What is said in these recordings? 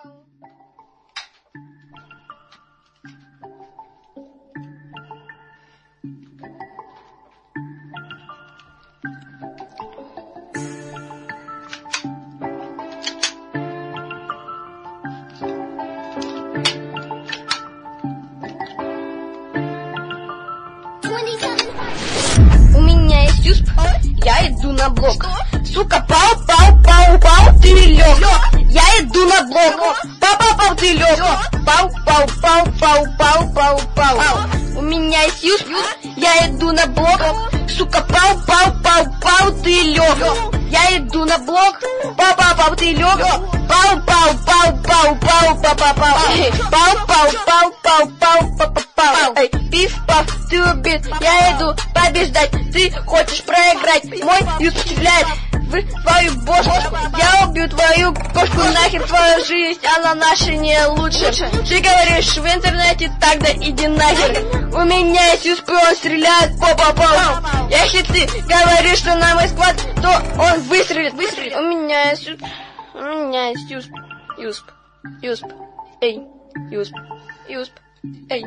У меня есть юсп, я иду на блок. Сука, пау, ты лёг. Я иду на блок. Пау, ты лёг. Пау. У меня есть юсп, я иду на блок. Сука, пау, ты лёг. Я иду на блок. Пау, ты лёг. Пау. Эй, пиф-паф, ты убит, я иду побеждать. Ты хочешь проиграть, мой юсп стреляет в твою бошку. Я убью твою кошку, нахер твою жизнь, она наша не лучше. Ты говоришь в интернете, тогда иди нахер. У меня есть юсп, он стреляет, пау. Если ты говоришь, что на мой склад, то он выстрелит. У меня есть юсп. Эй, юсп. Эй,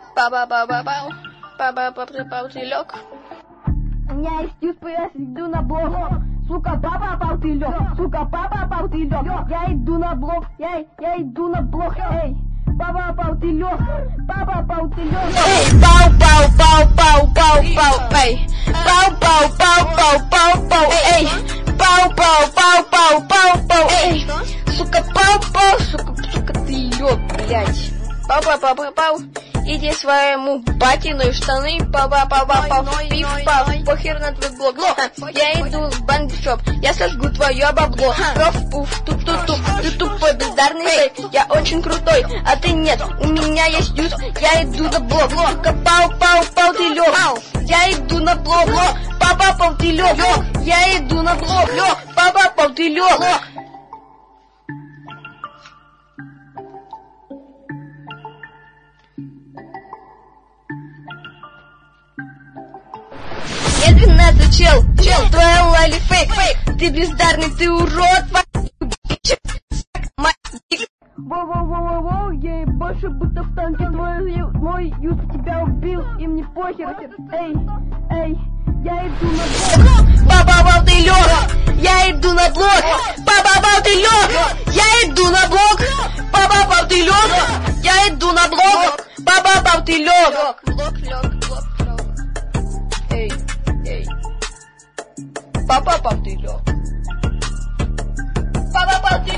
пау, ты лёг. У меня есть юсп, я иду на блок. Сука, пау, ты лёг. Сука, пау, ты лёг. Я иду на блок. Я иду на блок. Эй, пау, ты лёг. Пау, ты лёг. Эй, пау. Эй, пау. Эй, пау. Эй, сука, пау. Сука, ты лёг, блядь. Пау. Иди своему батину в штаны, пау, пиф-паф, похер на твой блок. Я иду в бангшоп, я сожгу твое бабло. Проф-пуф, туп-туп-туп, ты тупой бездарный сайт. Я очень крутой, а ты нет. У меня есть юсп, я иду на блок. Сука, пау, ты лёг. Я иду на блок. Пау, ты лёг. Я иду на блок. Пау, ты лёг. Я 12, чел, твоя лали фейк. Ты бездарный, ты урод. Воу, я больше будто в танке. Мой юсп тебя убил, им не похер. Эй, я иду на блок. Пау, ты лёг. Я иду на блок. Пау, ты лёг. Я иду на блок. Пау, ты лёг. Я иду на блок. Пау, ты лёг. Блок. Эй. Пау, ты лёг. Пау, ты